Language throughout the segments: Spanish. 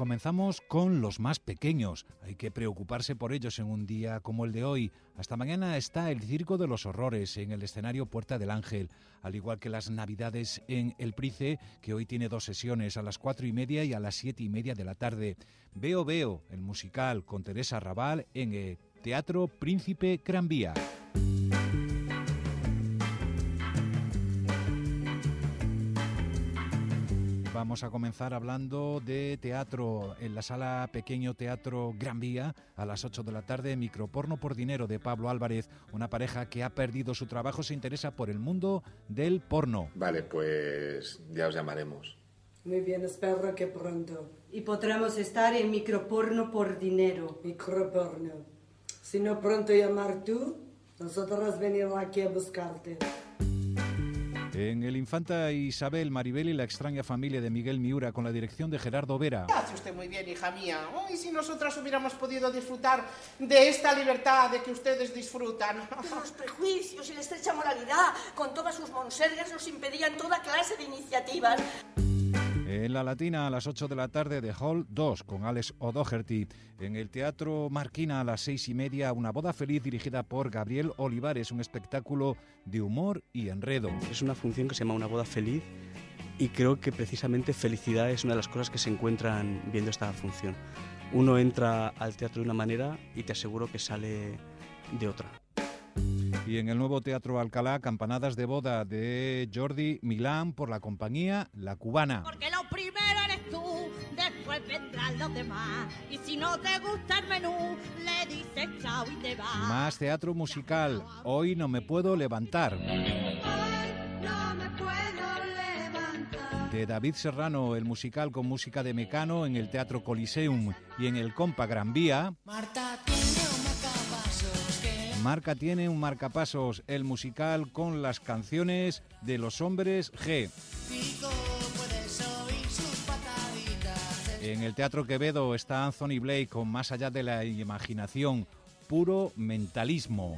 Comenzamos con los más pequeños. Hay que preocuparse por ellos en un día como el de hoy. Hasta mañana está el Circo de los Horrores en el escenario Puerta del Ángel, al igual que las Navidades en El Price, que hoy tiene 2 sesiones, a las 4:30 y a las 7:30 de la tarde. Veo, el musical con Teresa Raval en el Teatro Príncipe Gran Vía. Vamos a comenzar hablando de teatro en la Sala Pequeño Teatro Gran Vía a las 8 de la tarde. Microporno por dinero de Pablo Álvarez. Una pareja que ha perdido su trabajo se interesa por el mundo del porno. Vale, pues ya os llamaremos. Muy bien, espero que pronto. Y podremos estar en Microporno por dinero. Microporno. Si no pronto llamar tú, nosotros venimos aquí a buscarte. En el Infanta Isabel, Maribel y la extraña familia de Miguel Miura, con la dirección de Gerardo Vera. Hace usted muy bien, hija mía. Y si nosotras hubiéramos podido disfrutar de esta libertad de que ustedes disfrutan. Pero los prejuicios y la estrecha moralidad, con todas sus monsergas, nos impedían toda clase de iniciativas. En la Latina a las 8 de la tarde de Hall 2 con Alex O'Doherty. En el Teatro Marquina a las 6:30 Una boda feliz dirigida por Gabriel Olivares, un espectáculo de humor y enredo. Es una función que se llama Una boda feliz y creo que precisamente felicidad es una de las cosas que se encuentran viendo esta función. Uno entra al teatro de una manera y te aseguro que sale de otra. Y en el nuevo Teatro Alcalá, Campanadas de boda de Jordi Milán por la compañía La Cubana. Porque lo primero eres tú, después vendrán los demás. Y si no te gusta el menú, le dices chao y te vas. Más teatro musical. Hoy no me puedo levantar. De David Serrano, el musical con música de Mecano en el Teatro Coliseum y en el Compa Gran Vía. Marca tiene un marcapasos, el musical con las canciones de los Hombres G. En el Teatro Quevedo está Anthony Blake con Más allá de la imaginación, puro mentalismo.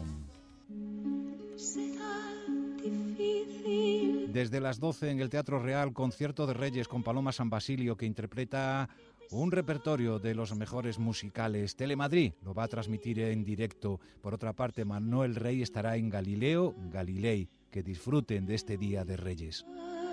Desde las 12 en el Teatro Real, Concierto de Reyes con Paloma San Basilio, que interpreta un repertorio de los mejores musicales. Telemadrid lo va a transmitir en directo. Por otra parte, Manuel Rey estará en Galileo Galilei. Que disfruten de este Día de Reyes.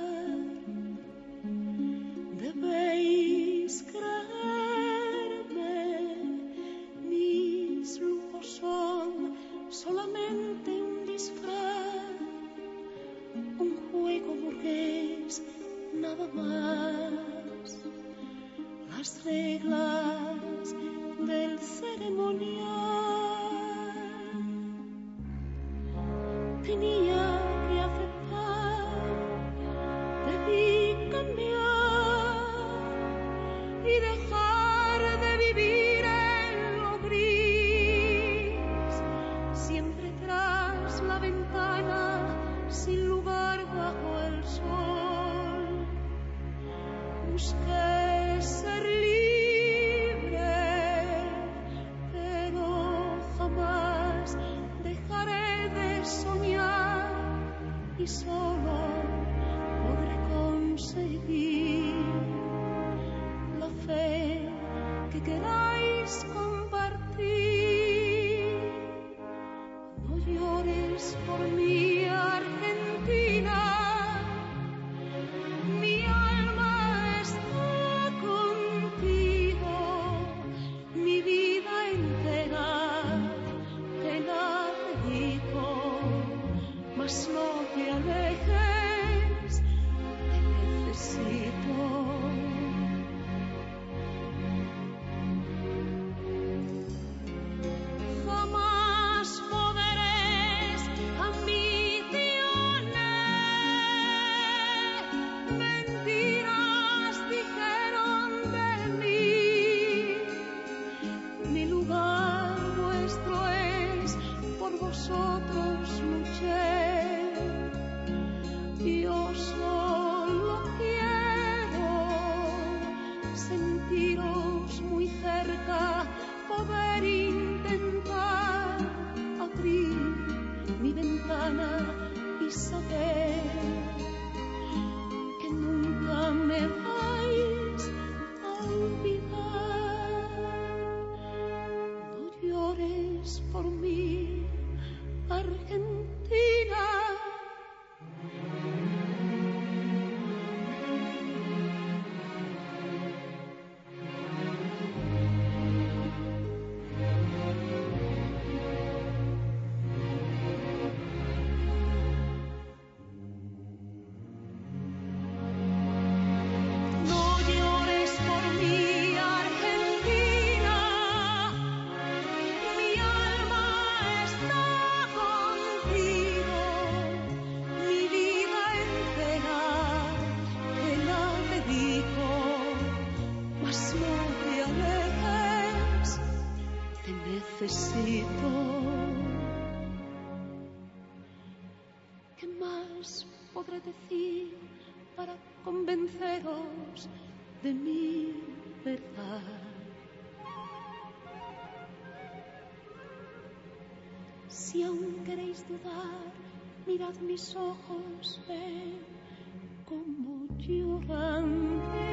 Debéis creerme, mis lujos son solamente un disfraz, un juego burgués, nada más. Las reglas del ceremonial tenía que aceptar, debí cambiar y dejar de vivir en lo gris, siempre tras la ventana, sin lugar bajo el sol. Busqué ser libre, pero jamás dejaré de soñar y solo podré conseguir la fe que queráis compartir. No llores por mi Argentina, mi alma está contigo, mi vida entera te la dedico, mas no te alejes, te necesito. Jamás poderes ambiciones, mentiras dijeron de mí. Mi lugar vuestro es, por vosotros luché. Yo solo quiero sentiros muy cerca, poder intentar abrir mi ventana y saber que nunca me vais a olvidar. necesito. ¿Qué más podré decir para convenceros de mi verdad? Si aún queréis dudar, mirad mis ojos, ven como lloran.